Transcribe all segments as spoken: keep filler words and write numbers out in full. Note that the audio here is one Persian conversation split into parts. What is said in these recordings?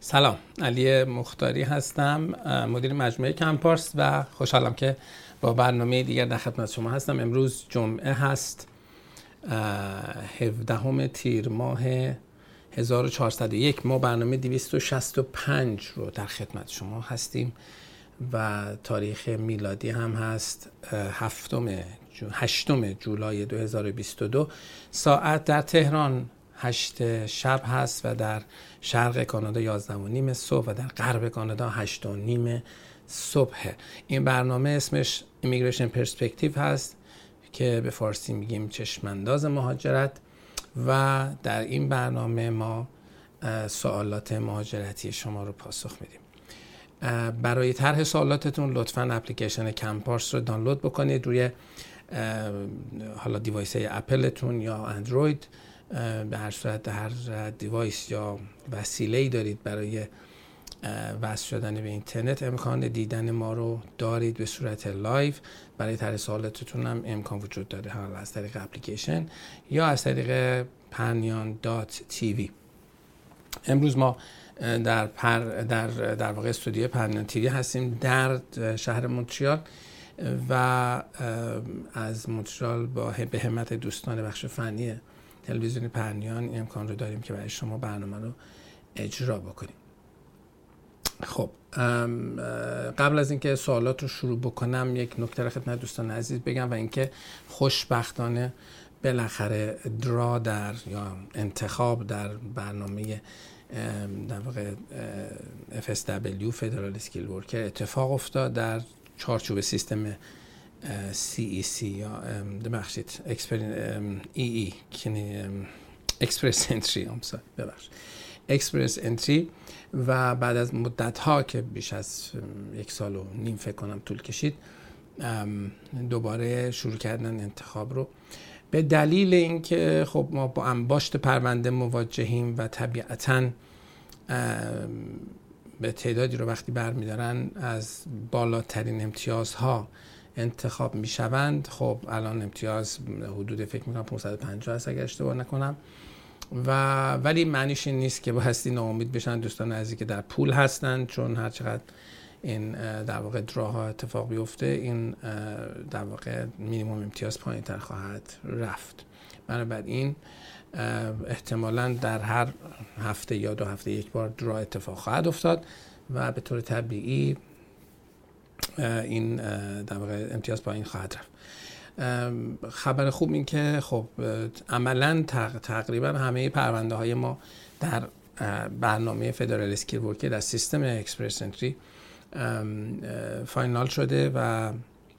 سلام، علی مختاری هستم، مدیر مجموعه کمپارس و خوشحالم که با برنامه دیگر در خدمت شما هستم. امروز جمعه هست، هفدهم تیر ماه هزار و چهارصد و یک. ما برنامه دویست و شصت و پنج رو در خدمت شما هستیم و تاریخ میلادی هم هست هفتم هشتم جولای دو هزار و بیست و دو. ساعت در تهران هشت شب هست و در شرق کانادا یازده و نیم صبح و در غرب کانادا هشت و نیم صبح. این برنامه اسمش Immigration Perspective هست که به فارسی میگیم چشمانداز مهاجرت و در این برنامه ما سوالات مهاجرتی شما رو پاسخ میدیم. برای طرح سوالاتتون لطفاً اپلیکیشن کمپارس رو دانلود بکنید روی حالا دیوایس اپلتون یا اندروید. به هر صورت هر دیوایس یا وسیله‌ای دارید برای وصل شدن به اینترنت امکان دیدن ما رو دارید به صورت لایو. برای طرح سوالاتتون هم امکان وجود داره، حالا از طریق اپلیکیشن یا از طریق پنیان دات تیوی. امروز ما در پر در در واقع استودیو پنیان تیوی هستیم در شهر مونتریال و از مونتریال با به همت دوستان بخش فنی تلویزیون پنیان این امکان رو داریم که برای شما برنامه رو اجرا بکنیم. خب قبل از اینکه سوالات رو شروع بکنم یک نکته رو خدمت دوستان عزیز بگم و اینکه خوشبختانه بالاخره درا در یا انتخاب در برنامه در واقع اف اس دبلیو فدرال اسکیل ورکر اتفاق افتاد در چارچوب سیستم سی ای سی یا ببخشید ای ای اکسپرس انتری ببخشید اکسپرس انتری و بعد از مدت ها که بیش از یک سال و نیم فکر کنم طول کشید دوباره شروع کردن انتخاب رو، به دلیل اینکه خب ما با انباشت پرونده مواجهیم و طبیعتاً به تعدادی رو وقتی برمیدارن از بالاترین امتیازها انتخاب میشوند. خب الان امتیاز حدود فکر میکنم پانصد و پنجاه هست اگر اشتباه نکنم و ولی معنیش این نیست که بایستی ناامید بشن دوستان عزیزی که در پول هستن، چون هر چقدر این در واقع دراها اتفاق بیفته این در واقع مینیمم امتیاز پایین تر خواهد رفت. بنابراین احتمالاً در هر هفته یا دو هفته یک بار درا اتفاق خواهد افتاد و به طور طبیعی این در واقع امتیاز پایین خواهد رفت. خبر خوب این که خب عملاً تقریبا همه پرونده های ما در برنامه فدرال اسکیل ورکر در سیستم اکسپرس انتری فاینال شده و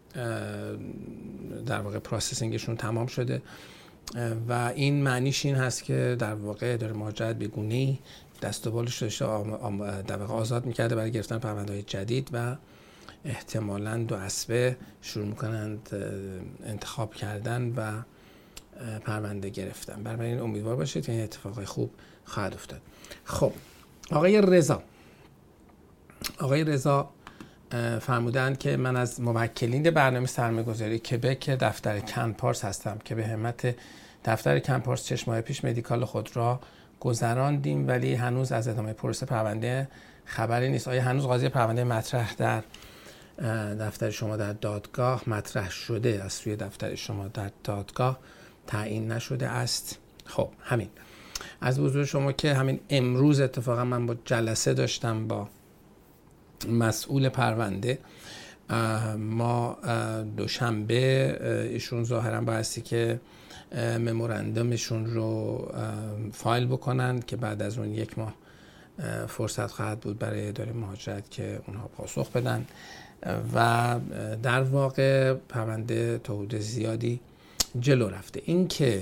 در واقع پروسسینگشون تمام شده و این معنیش این هست که در واقع داره مهاجرت به گونه‌ای دست و بالش داشته در واقع آزاد می‌کرده برای گرفتن پرونده‌های جدید و احتمالاً دو اسبه شروع می‌کنند انتخاب کردن و پرونده گرفتن. برای این امیدوار باشید که این اتفاقای خوب خواهد افتاد. خب آقای رضا آقای رضا فرمودند که من از موکلین برنامه سرمایه‌گذاری کبک دفتر کمپارس هستم که به همت دفتر کمپارس چند ماه پیش مدیکال خود را گذراندیم ولی هنوز از ادامه پروسه پرونده خبری نیست. آیا هنوز قاضی پرونده مطرح در دفتر شما در دادگاه مطرح شده از سوی دفتر شما در دادگاه تعیین نشده است؟ خب همین از حضور شما که همین امروز اتفاقا من با جلسه داشتم با مسئول پرونده. ما دوشنبه ایشون ظاهرا بایستی که ممورندومشون رو فایل بکنن که بعد از اون یک ماه فرصت خواهد بود برای اداره مهاجرت که اونها پاسخ بدن و در واقع پرونده تا حدود زیادی جلو رفته. این که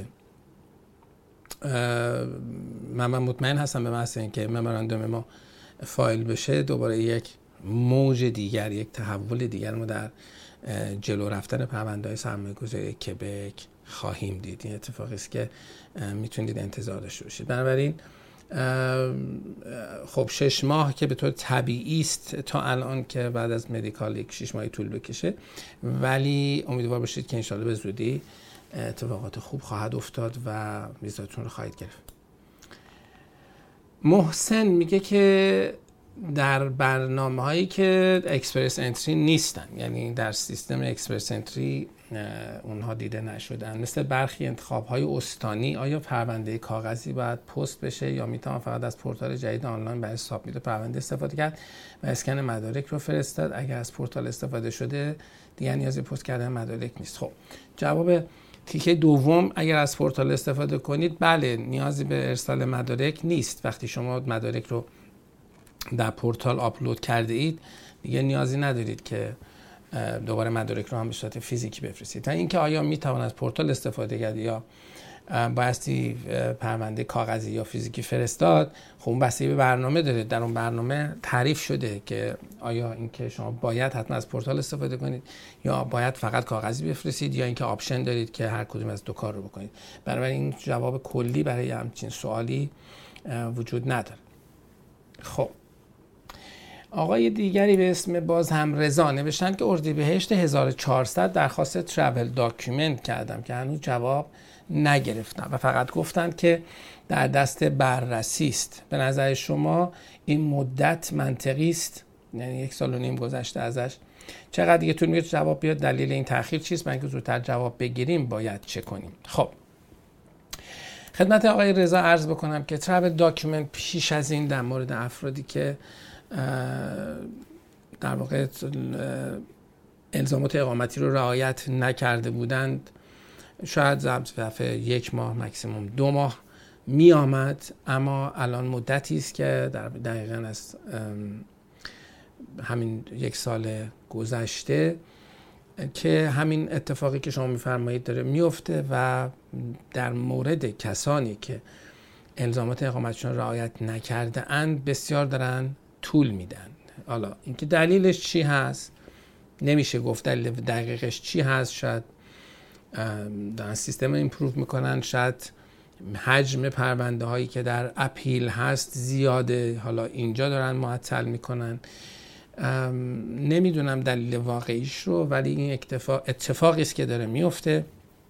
من, من مطمئن هستم به محض اینکه ممورندوم ما فایل بشه دوباره یک موج دیگر یک تحول دیگر ما در جلو رفتن پرونده‌های سرمایه‌گذاری کبک خواهیم دید. این اتفاقی است که میتونید انتظار داشته باشید. بنابراین خب شش ماه که به طور طبیعی است تا الان که بعد از مدیکال یک شش ماهی طول بکشه، ولی امیدوار باشید که انشالله به زودی اتفاقات خوب خواهد افتاد و ویزاتون رو خواهید گرفت. محسن میگه که در برنامه هایی که اکسپرس انتری نیستن، یعنی در سیستم اکسپرس انتری اونها دیده نشدن، مثل برخی انتخاب های استانی، آیا پرونده کاغذی باید پست بشه یا میتونم فقط از پورتال جدید آنلاین برای سابمیت پرونده استفاده کرد و اسکن مدارک رو فرستاد؟ اگر از پورتال استفاده شده دیگه نیازی پست کردن مدارک نیست. خب جواب تیکه دوم، اگر از پورتال استفاده کنید بله نیازی به ارسال مدارک نیست. وقتی شما مدارک رو در پورتال آپلود کرده اید دیگه نیازی ندارید که دوباره مدارک رو هم به صورت فیزیکی بفرستید. تا اینکه آیا میتوان از پورتال استفاده کرد یا بایستی پرونده کاغذی یا فیزیکی فرستاد، خب اون بستگی به برنامه داره. در اون برنامه تعریف شده که آیا اینکه شما باید حتما از پورتال استفاده کنید یا باید فقط کاغذی بفرستید یا اینکه آپشن دارید که هر کدوم از دو کار رو بکنید. بنابراین این جواب کلی برای همچین سوالی وجود نداره. خب آقای دیگری به اسم باز هم رضا نوشتن که اردیبهشت هزار و چهارصد درخواست ترافل داکیومنت کردم که هنوز جواب نگرفتم و فقط گفتند که در دست بررسی است. به نظر شما این مدت منطقی است؟ یعنی یک سال و نیم گذشته ازش، چقدر دیگه طول میکشه جواب بیاد؟ دلیل این تأخیر چیست؟ برای اینکه زودتر جواب بگیریم باید چه کنیم؟ خب خدمت آقای رضا عرض بکنم که ترافل داکیومنت پیش از این در مورد افرادی که در واقع الزامات اقامتی رو رعایت نکرده بودند شاید ظرف یک ماه مکسیموم دو ماه می آمد، اما الان مدتی است که در دقیقاً از همین یک سال گذشته که همین اتفاقی که شما میفرمایید داره میفته و در مورد کسانی که الزامات اقامتشون رعایت نکرده اند بسیار دارن طول میدن. حالا اینکه دلیلش چی هست نمیشه گفت، دلیل دقیقش چی هست. شاید در سیستم ایمپروو میکنن، شاید حجم پرونده هایی که در اپیل هست زیاده، حالا اینجا دارن معطل میکنن. نمیدونم دلیل واقعیش رو، ولی این اتفاق اتفاقی است که داره میفته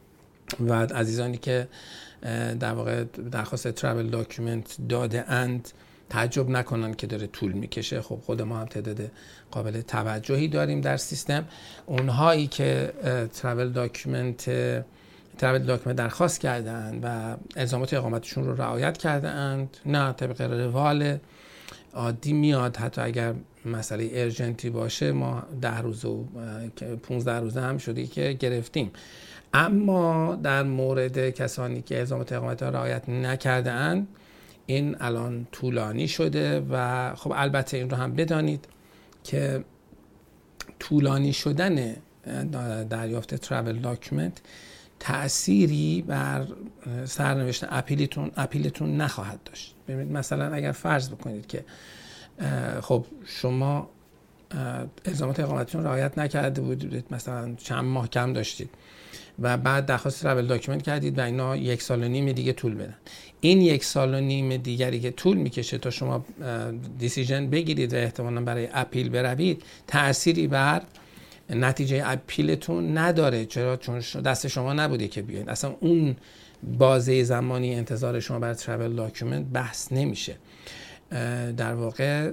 و عزیزانی که در واقع درخواست ترافل داکیومنت داده اند تعجب نکنن که داره طول میکشه. خب خود ما هم تعداد قابل توجهی داریم در سیستم. اونهایی که ترافل داکیومنت ترافل داکیومنت درخواست کردن و الزامات اقامتشون رو رعایت کرده اند، نه طبق روال عادی میاد. حتی اگر مسئله ارجنتی باشه ما ده روز و پونزده روزه هم شده که گرفتیم. اما در مورد کسانی که الزامات اقامت را رعایت نکرده اند این الان طولانی شده و خب البته این رو هم بدانید که طولانی شدن دریافت ترافل داکیومنت تأثیری بر سرنوشت اپیلتون اپیلتون نخواهد داشت. ببینید مثلا اگر فرض بکنید که خب شما الزامات اقامتتون رعایت نکرده بودید، مثلا چند ماه کم داشتید و بعد درخواست ترافل داکیومنت کردید و اینا یک سال و نیم دیگه طول بدن. این یک سال و نیم دیگری که طول میکشه تا شما دیسیژن بگیرید و احتمالاً برای اپیل بروید تأثیری بر نتیجه اپیلتون نداره. چرا؟ چون دست شما نبوده که بیاید، اصلا اون بازه زمانی انتظار شما برای ترافل داکیومنت بحث نمیشه. در واقع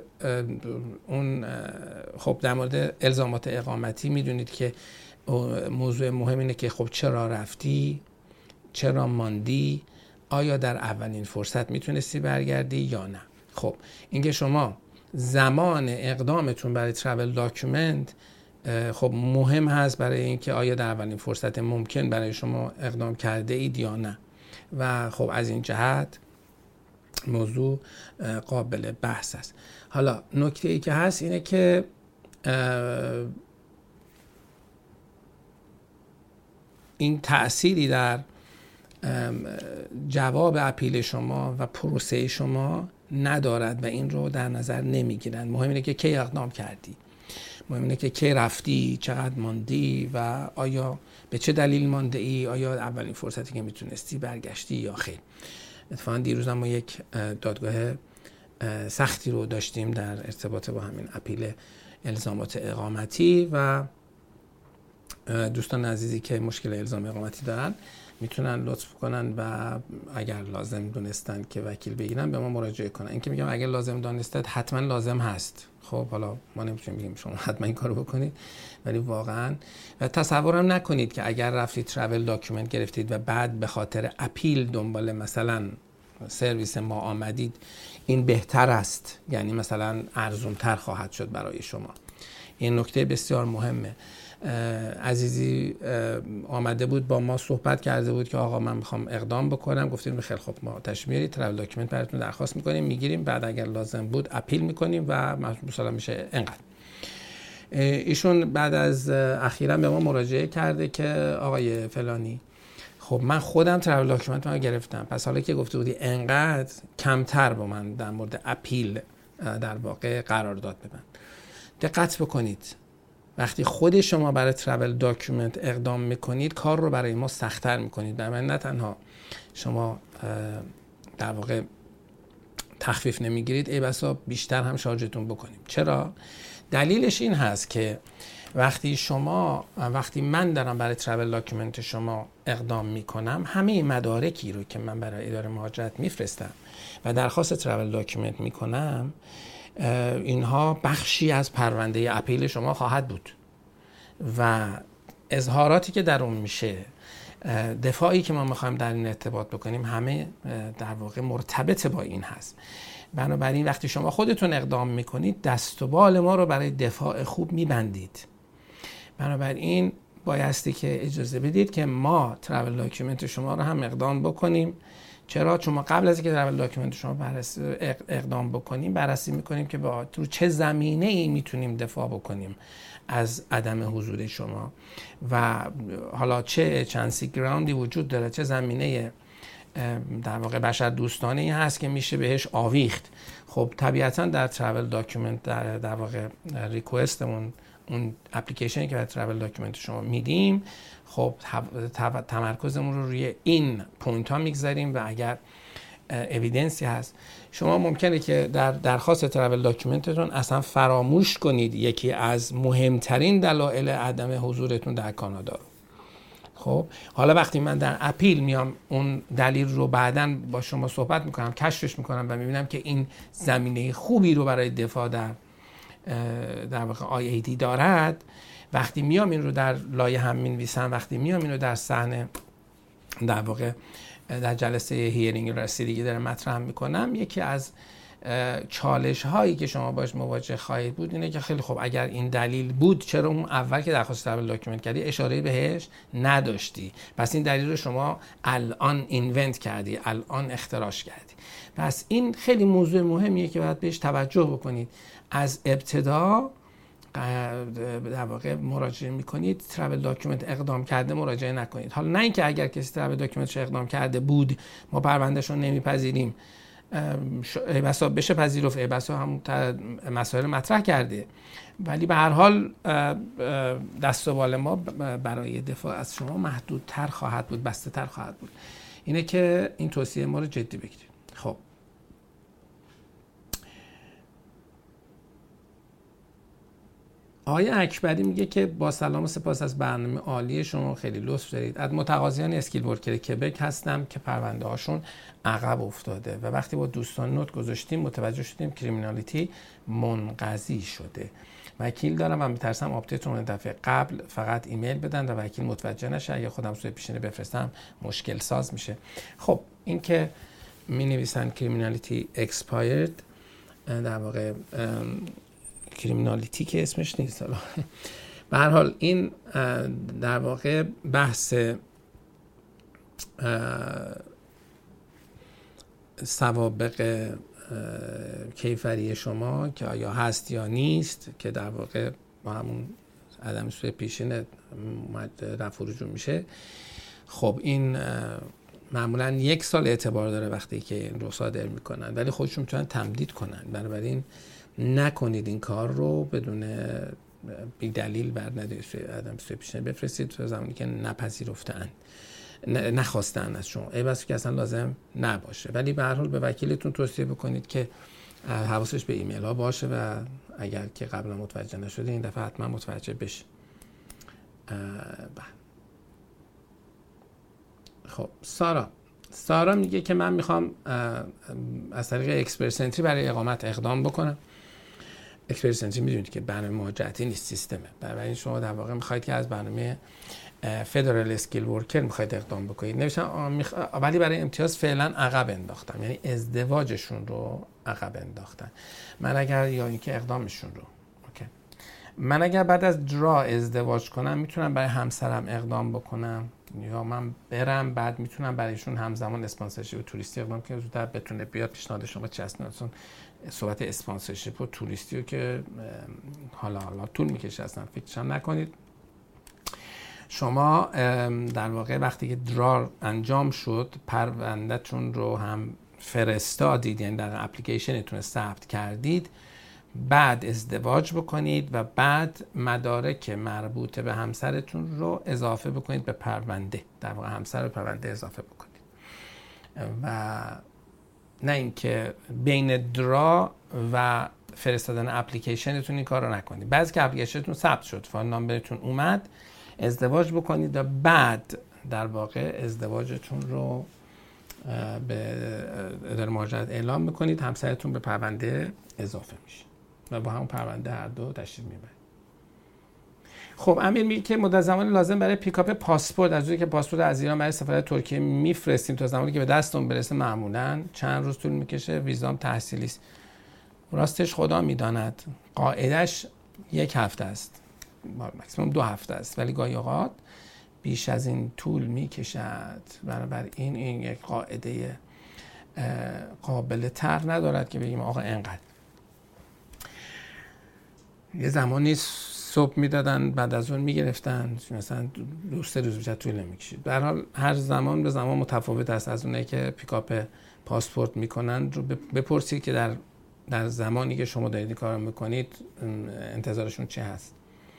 اون خب در مورد الزامات اقامتی میدونید که موضوع مهم اینه که خب چرا رفتی، چرا ماندی، آیا در اولین فرصت میتونستی برگردی یا نه. خب اینکه شما زمان اقدامتون برای ترافل داکیومنت خب مهم هست برای اینکه آیا در اولین فرصت ممکن برای شما اقدام کرده اید یا نه. و خب از این جهت موضوع قابل بحث است. حالا نکته ای که هست اینه که این تأثیری در جواب اپیل شما و پروسه شما ندارد و این رو در نظر نمیگیرن. مهم اینه که کی اقدام کردی، مهم اینه که کی رفتی، چقدر ماندی و آیا به چه دلیل مانده ای، آیا اولین فرصتی که میتونستی برگشتی یا خیر. اتفاقا دیروز ما یک دادگاه سختی رو داشتیم در ارتباط با همین اپیل الزامات اقامتی و دوستان عزیزی که مشکل الزام اقامتی دارن میتونن لطف کنن و اگر لازم دونستن که وکیل بگیرن به ما مراجعه کنن. این که میگم اگر لازم دانستید حتما لازم هست. خب حالا ما نمیتونیم بگیم شما حتما این کارو بکنید، ولی واقعا و تصورم نکنید که اگر رفتید ترافل داکیومنت گرفتید و بعد به خاطر اپیل دنبال مثلا سرویس ما آمدید این بهتر است، یعنی مثلا ارزان‌تر خواهد شد برای شما. این نکته بسیار مهمه. عزیزی آمده بود با ما صحبت کرده بود که آقا من میخوام اقدام بکنم، گفتیم خیلی خوب ما تشریف میارید ترافل داکیومنت براتون درخواست میکنیم میگیریم، بعد اگر لازم بود اپیل میکنیم و مثلا میشه انقدر. ایشون بعد از اخیراً به ما مراجعه کرده که آقای فلانی خب من خودم ترافل داکیومنت رو گرفتم، پس حالا که گفته بودی انقدر کمتر با من در مورد اپیل در واقع قرارداد ببند. دقت بکنید وقتی خود شما برای ترافل داکیومنت اقدام میکنید کار رو برای ما سخت‌تر میکنید. در من نه تنها شما در واقع تخفیف نمیگیرید، ای بسا بیشتر هم شارژتون بکنیم. چرا؟ دلیلش این هست که وقتی شما وقتی من دارم برای ترافل داکیومنت شما اقدام میکنم، همه مدارکی رو که من برای اداره مهاجرت میفرستم و درخواست ترافل داکیومنت میکنم، اینها بخشی از پرونده اپیل شما خواهد بود و اظهاراتی که در اون میشه، دفاعی که ما میخوایم در این ارتباط بکنیم، همه در واقع مرتبط با این هست. بنابراین وقتی شما خودتون اقدام میکنید دست و بال ما رو برای دفاع خوب میبندید. بنابراین بایستی که اجازه بدید که ما ترافل داکیومنت شما رو هم اقدام بکنیم. چرا؟ چون ما قبل از اینکه ترافل داکیومنت شما بررسی اقدام بکنیم بررسی میکنیم که با تو چه زمینه ای میتونیم دفاع بکنیم از عدم حضور شما و حالا چه چانسی گراوندی وجود داره، چه زمینه در واقع بشر دوستانه ای هست که میشه بهش آویخت. خب طبیعتا در ترافل داکیومنت در, در واقع ریکوستمون، اون اپلیکیشنی که برای ترافل داکیومنت شما میدیم، خب تمرکزمون رو روی این پوینت ها میگذاریم و اگر اویدنسی هست شما ممکنه که در درخواست ترافل داکیومنتتون اصلا فراموش کنید یکی از مهمترین دلایل عدم حضورتون در کانادا رو. خب حالا وقتی من در اپیل میام اون دلیل رو بعداً با شما صحبت میکنم، کشفش میکنم و میبینم که این زمینه خوبی رو برای دفاع در در واقع آی ای دی دارد، وقتی میام این رو در لایه هم مینویسم، وقتی میام این رو در صحنه در واقع در جلسه هیرینگ رسیدگی دارم مطرح میکنم، یکی از چالش هایی که شما باش مواجه خواهید بود اینه که خیلی خب اگر این دلیل بود چرا اون اول که درخواست ترافل داکیومنت کردی اشاره بهش نداشتی؟ پس این دلیل رو شما الان اینونت کردی، الان اختراعش کردی. پس این خیلی موضوع مهمیه که باید بهش توجه بکنید. از ابتدا در واقع مراجعه میکنید ترافل داکیومنت اقدام کرده مراجعه نکنید. حالا نه اینکه اگر کسی ترافل داکیومنتش اقدام کرده بود ما پروندهش رو نمیپذیریم، ای بسا بشه پذیرفت، ای بسا هم مسائل مطرح کرده، ولی به هر حال دست و بال ما برای دفاع از شما محدودتر خواهد بود، بسته تر خواهد بود. اینه که این توصیه ما رو جدی بگیرید. خب آقای اکبری میگه که با سلام و سپاس از برنامه عالی شما، خیلی لطف دارید. از متقاضیان اسکیل ورکر کبک هستم که پرونده هاشون عقب افتاده و وقتی با دوستان نوت گذاشتیم متوجه شدیم کریمینالیتی منقضی شده. وکیل دارم و میترسم آپدیت رو دفعه قبل فقط ایمیل بدن و وکیل متوجه نشه، اگه خودم سوی پیشینه بفرستم مشکل ساز میشه. خب این که می نویسن کریمینالیتی اکسپایرد، در واقع کریمینالیتی که اسمش نیست، حالا به هر حال این در واقع بحث سوابق کیفری شما که آیا هست یا نیست که در واقع با همون عدم سوء پیشینه رفع و رجوع میشه. خب این معمولا یک سال اعتبار داره وقتی که این رو صادر میکنن، ولی خودشون میتونن تمدید کنن. بنابراین نکنید این کار رو بدون بی دلیل بر عدم سوء پیشینه بفرستید تا زمانی که نپذیرفتن نخواستن از شما، ای بس که اصلا لازم نباشه. ولی به هر حال به وکیلتون توصیه بکنید که حواسش به ایمیل ها باشه و اگر که قبلا متوجه نشده این دفعه حتما متوجه بشه. خب سارا سارا میگه که من میخوام از طریق اکسپرس انتری برای اقامت اقدام بکنم. اکسپرس انتری میدونید که برنامه مهاجرتی نیست، سیستمه. برای شما در واقع میخواید که از برنامه فدرال اسکیل ورکر میخواید اقدام بکنید. نوشتم میخ... ولی برای امتیاز فعلا عقب انداختم، یعنی ازدواجشون رو عقب انداختن. من اگر یا اینکه اقدامشون رو اوکی. من اگر بعد از درا ازدواج کنم میتونم برای همسرم اقدام بکنم، یا من برم بعد میتونم برایشون همزمان اسپانسرشیپ و توریستی اقدام کنم زودتر بتونه بیاد. پیشنهاد شما چه هست؟ صحبت اسپانسرشیپ و توریستی رو که حالا حالا طول میکشه اصلا فکرش هم نکنید. شما در واقع وقتی که درار انجام شد پروندهتون رو هم فرستادید، یعنی در اپلیکیشنتون ثبت کردید، بعد ازدواج بکنید و بعد مدارک مربوط به همسرتون رو اضافه بکنید به پرونده، در واقع همسر به پرونده اضافه بکنید و نه اینکه بین درا و فرستادن اپلیکیشنتون این کار رو نکنید. بعضی که اپلیکیشنتون ثبت شد، فایل نامبرتون اومد، ازدواج بکنید و بعد در واقع ازدواجتون رو به اداره مهاجرت اعلام بکنید، همسرتون به پرونده اضافه میشه و با همون پرونده هر دو تشریف میبرید. خب امیر میگه که مدت زمان لازم برای پیکاپ پاسپورت، از اونجایی که پاسپورت از ایران برای سفارت ترکیه میفرستیم تا زمانی که به دستمون برسه معمولاً چند روز طول میکشه. ویزام تحصیلی است. راستش خدا میداند، قاعدش یک هفته است، ماکسیمم دو هفته است، ولی گاهی اوقات بیش از این طول میکشد. بنابراین این یک قاعده قابل طرح ندارد که بگیم آقا انقدر. یه زمانی صبح میدادن بعد از اون میگرفتن، مثلا دو سه روز بیشتر طول نمیکشید. به هر حال هر زمان به زمان متفاوت است. از اونایی که پیکاپ پاسپورت میکنن رو بپرسید که در در زمانی که شما دارید کار میکنید انتظارشون چه هست.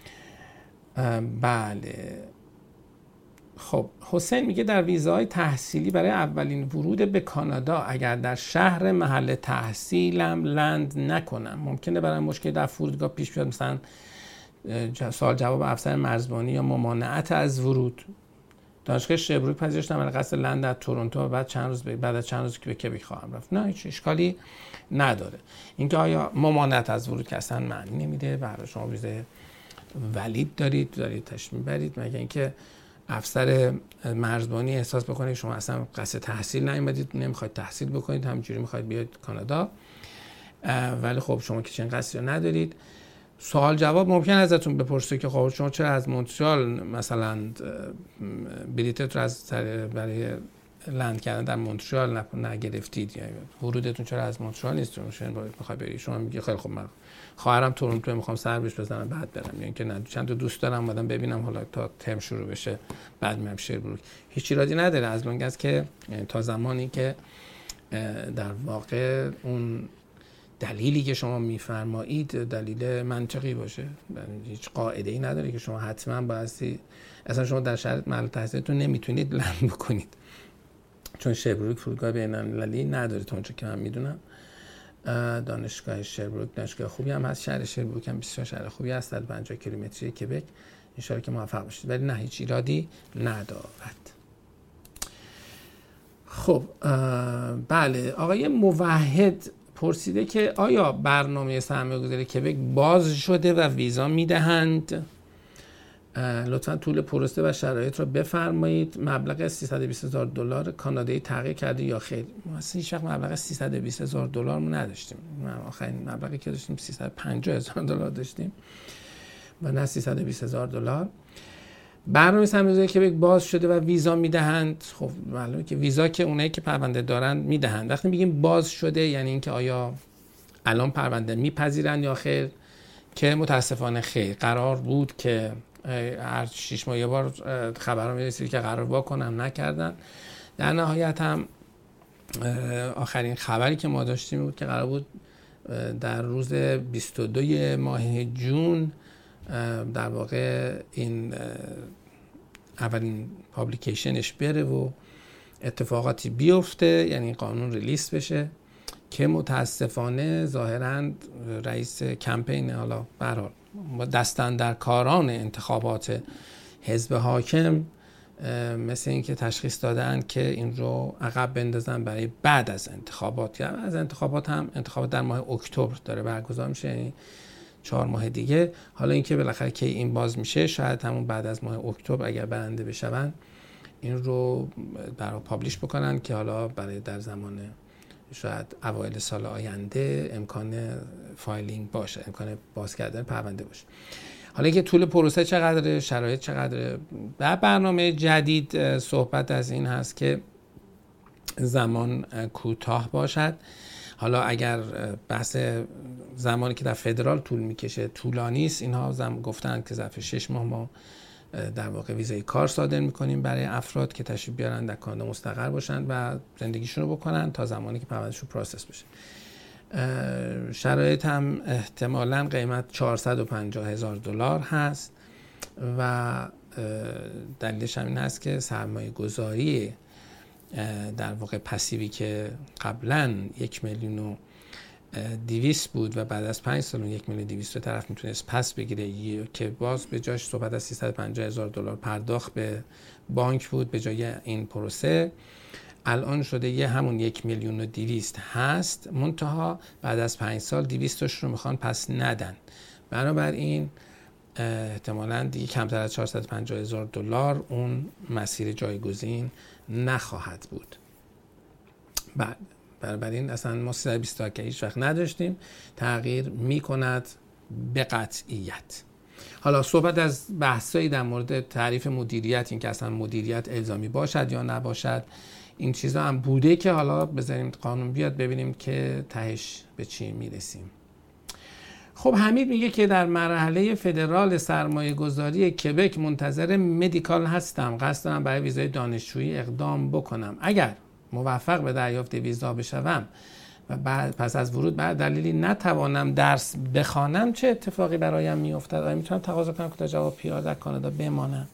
بله. خب حسین میگه در ویزای تحصیلی برای اولین ورود به کانادا اگر در شهر محل تحصیلم لند نکنم ممکنه برای مشکل در فرودگاه پیش بیاد، مثلا سوال جواب افسر مرزبانی یا ممانعت از ورود. دانشگاه شبروک پذیرش نمی‌کنه قصد لند در تورنتو و بعد چند روز بعد از چند روز که به کبک خواهم رفت. نه هیچ اشکالی نداره. اینکه آیا ممانعت از ورود که اصلا معنی نمیده، برای شما ویزای ولید دارید دارید تشریف میبرید، مگر اینکه افسر مرزبانی احساس بکنه شما اصلا قصد تحصیل نیومدید، نمیخواید تحصیل بکنید، همینجوری میخواید بیاید کانادا، ولی خب شما که چنین قصدی رو ندارید. سوال جواب ممکن ازتون بپرسه که خب شما چرا از مونترال مثلا بلیتتون از برای لند کردن در مونترال نگرفتید، یا ورودتون چرا از مونترال نیست، شما میخواید برید، شما میگه خیلی خب من خواهرم تورنتو میخوام سر بهش بزنم بعد برم، یا اینکه نه چند تا دوست دارم اومدم ببینم حالا تا ترم شروع بشه بعد میام شیربروک. هیچ ایرادی نداره از لنگ است که تا زمانی که در واقع اون دلیلی که شما میفرمایید دلیل منطقی باشه. هیچ قاعده ای نداره که شما حتما بایستی، اصلا شما در شرایط محل تحصیلتون نمیتونید لند بکنید، چون شبروک فرودگاه بین‌المللی نداره تا اونجا که من میدونم. دانشگاه شبروک دانشگاه خوبی هم هست، شهر شبروک هم بسیار شهر خوبی هست، در پنجاه کیلومتری کبک. ان شاءالله که موفق باشید، ولی نه هیچ ایرادی ندارد. خب بله، آقای موحد پرسیده که آیا برنامه سرمایه‌گذاری کبک باز شده و ویزا میدهند؟ لطفاً طول پروسه و شرایط رو بفرمایید. مبلغ سیصد و بیست هزار دلار کانادایی تغییر کرده یا خیر؟ ما اصلا هیچ وقت مبلغ سیصد و بیست هزار دلار ما نداشتیم. آخرین مبلغی که داشتیم سیصد و پنجاه هزار دلار داشتیم و نه سیصد و بیست هزار دلار. برنامه سرمایه‌گذاری کبک باز شده و ویزا میدهند. خب معلومه که ویزا که اونایی که پرونده دارن میدهند. وقتی میگیم باز شده یعنی اینکه آیا الان پرونده میپذیرن یا خیر، که متاسفانه خیر. قرار بود که هر شش ماه یه بار خبرها میرسید که قرار واکنم نکردن. در نهایت هم آخرین خبری که ما داشتیم بود که قرار بود در روز بیست و دو ماه جون در واقع این اولین پابلیکیشنش بره و اتفاقاتی بیفته، یعنی قانون ریلیس بشه، که متاسفانه ظاهراً رئیس کمپین حالا به هر حال دستاندرکاران انتخابات حزب حاکم مثل اینکه تشخیص دادن که این رو عقب بندازن برای بعد از انتخابات. یا از انتخابات هم انتخابات در ماه اکتبر داره برگزار میشه، یعنی چهار ماه دیگه. حالا اینکه بالاخره کی این باز میشه، شاید همون بعد از ماه اکتبر اگر برنده بشون این رو برای پابلیش بکنن که حالا برای در زمان شاید اوایل سال آینده امکان فایلینگ باشه، امکان باز کردن پرونده باشه. حالا اینکه طول پروسه چقدره، شرایط چقدره، در برنامه جدید صحبت از این هست که زمان کوتاه باشد. حالا اگر بحث زمانی که در فدرال طول میکشه طولانی است، اینها زم گفتن که ظرف شش ماه ما در واقع ویزای کار صادر میکنیم برای افراد که تشریف بیارن در کانادا مستقر باشن و زندگیشون رو بکنن تا زمانی که پروندهشون پروسس بشه. شرایط هم احتمالاً قیمت چهارصد و پنجاه هزار دلار هست و دلیلش هم این هست که سرمایه گذاری در واقع پسیوی که قبلا یک میلیون و دویست بود و بعد از پنج سال یک میلیون دویست طرف میتونست پس بگیره که باز به جاش صحبت از سیصد و پنجاه هزار دلار پرداخت به بانک بود به جای این پروسه، الان شده یه همون یک میلیون و دویست هست، منتها بعد از پنج سال دویستش رو میخوان پس ندن. بنابراین احتمالاً دیگه کمتر از چهارصد و پنجاه هزار دلار اون مسیر جایگزین نخواهد بود. بعد بنابراین اصلا ما سیصد و بیست تا که هیچ وقت نداشتیم، تغییر میکند به قطعیت. حالا صحبت از بحثایی در مورد تعریف مدیریت، این که اصلا مدیریت الزامی باشد یا نباشد، این چیزا هم بوده که حالا بذاریم قانون بیاد ببینیم که تهش به چی میرسیم. خب حمید میگه که در مرحله فدرال سرمایه گذاری کبک منتظر مدیکال هستم، قصد دارم برای ویزای دانشجویی اقدام بکنم. اگر موفق به دریافت ویزا بشوم و بعد پس از ورود بعد دلیلی نتوانم درس بخوانم، چه اتفاقی برایم میافتد؟ آیا میتونم تقاضا کنم که تا جواب پی آر در کانادا بمانم؟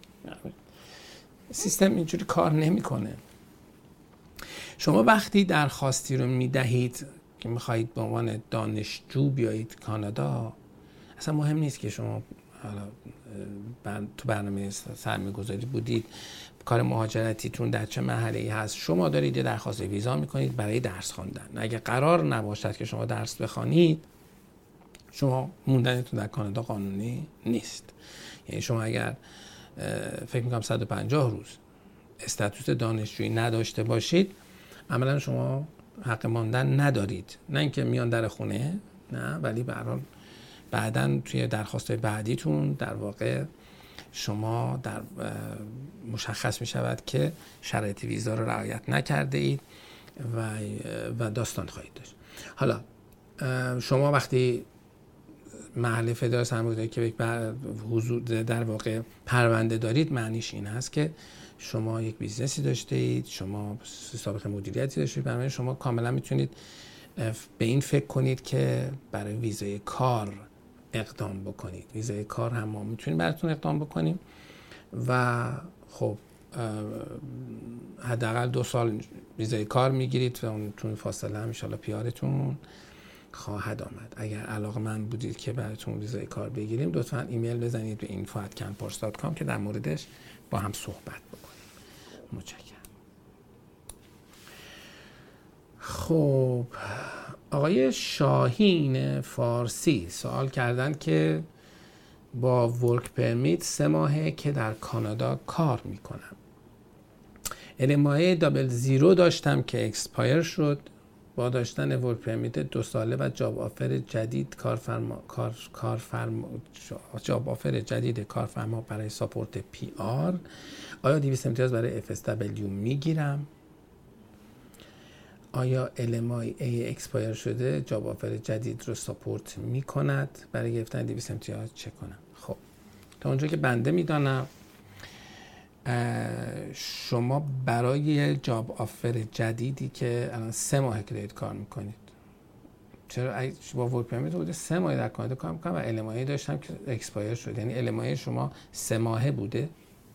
سیستم اینجوری کار نمیکنه. شما وقتی درخواستی رو میدهید که میخواهید به عنوان دانشجو بیایید کانادا، اصلا مهم نیست که شما حالا بر تو برنامه سرمایه گذاری بودید، کار مهاجرتیتون در چه مرحله‌ای هست، شما دارید درخواست ویزا میکنید برای درس خواندن. اگه قرار نباشد که شما درس بخوانید، شما موندنتون در کانادا قانونی نیست. یعنی شما اگر فکر میکنم صد و پنجاه روز استاتوس دانشجویی نداشته باشید، عملا شما حق ماندن ندارید. نه اینکه میان در خونه، نه، ولی به هر حال بعداً توی درخواست بعدیتون در واقع شما در مشخص می شود که شرایط ویزا رو رعایت نکرده اید و و داستان خواهید داشت. حالا شما وقتی محل فدرال سرمایه‌گذاری که حضور در واقع پرونده دارید، معنیش این هست که شما یک بیزنسی داشته اید، شما سابقه مدیریتی داشتید، برای شما کاملا میتونید به این فکر کنید که برای ویزای کار اقدام بکنید. ویزای کار هم ما میتونیم براتون اقدام بکنیم و خب حداقل دو سال ویزای کار میگیرید و اون تون فاصله هم ان شاءالله پیارتون خواهد آمد. اگر علاقه‌مند بودید که براتون ویزای کار بگیریم، لطفاً ایمیل بزنید به info at campors dot com که در موردش با هم صحبت بکنیم. متشکرم. خب آقای شاهین فارسی سوال کردن که با ورک پرمیت سه ماهه که در کانادا کار میکنم، علمای دابل زیرو داشتم که اکسپایر شد، با داشتن ورک پرمیت دو ساله و جاب آفر جدید کارفرما کار کارفرما جاب آفر جدید کارفرما برای ساپورت پی آر، آیا دویست امتیاز برای اف اس دبلیو میگیرم؟ آیا ال ام آی ای اکسپایر شده جاب آفر جدید رو ساپورت میکند؟ برای گرفتن دویست امتیاز چه کنم؟ خب تا اونجا که بنده میدانم شما برای جاب آفر جدیدی که الان سه ماه کردیت کار میکنید، چرا با ورک پرمیت بوده سه ماه در کانادا کار میکنم و ال ام آی داشتم که اکسپایر شد، یعنی ال ام آی شما سه ماهه بوده؟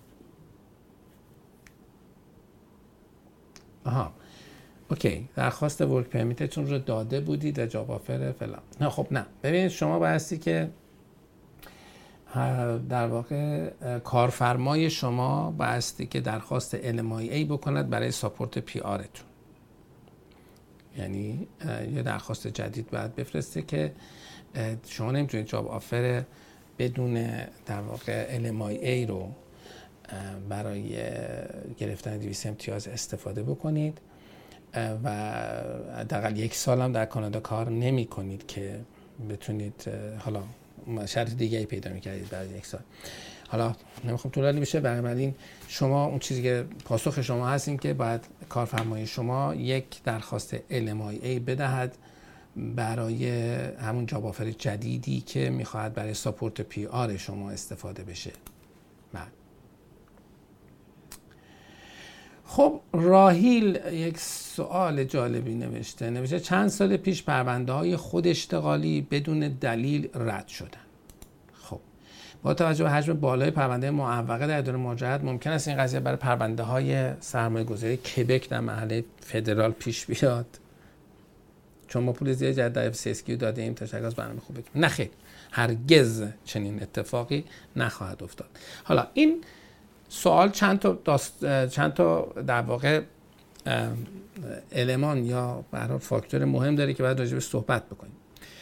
آها اوکی، درخواست ورک پرمیتتون رو داده بودید و جاب آفر فلان. نه خب نه، ببینید شما بایستی که در واقع کارفرمای شما بایستی که درخواست ال ام آی ای بکند برای ساپورت پی آرتون. یعنی یه درخواست جدید باید بفرسته که شما نمیتونید جاب آفر بدون در واقع ال ام آی ای رو برای گرفتن دویست امتیاز استفاده بکنید و حداقل یک سال هم در کانادا کار نمی کنید که بتونید، حالا شرط دیگه ای پیدا میکردید برای یک سال. حالا نمیخوام طولانی بشه، بنابراین شما اون چیزی که پاسخ شما هست این که باید کارفرمای شما یک درخواست ال ام آی ای بدهد برای همون جاب آفر جدیدی که میخواهد برای ساپورت پی آر شما استفاده بشه. بعد خب راهیل یک سوال جالبی نوشته نوشته چند سال پیش پرونده های خود اشتغالی بدون دلیل رد شدن. خب با توجه به حجم بالای پرونده معوقه در دور مهاجرت ممکن است این قضیه برای پرونده های سرمایه گذاری کبک در مرحله فدرال پیش بیاد، چون ما پول زیادی در اف سی اس کیو داده ایم تا شاید از برنامه خوب بکنیم. نه خیر، هرگز چنین اتفاقی نخواهد افتاد. حالا این سوال چند تا داست... چند تا در واقع المان یا برای فاکتور مهم داره که باید راجع بهش صحبت بکنیم.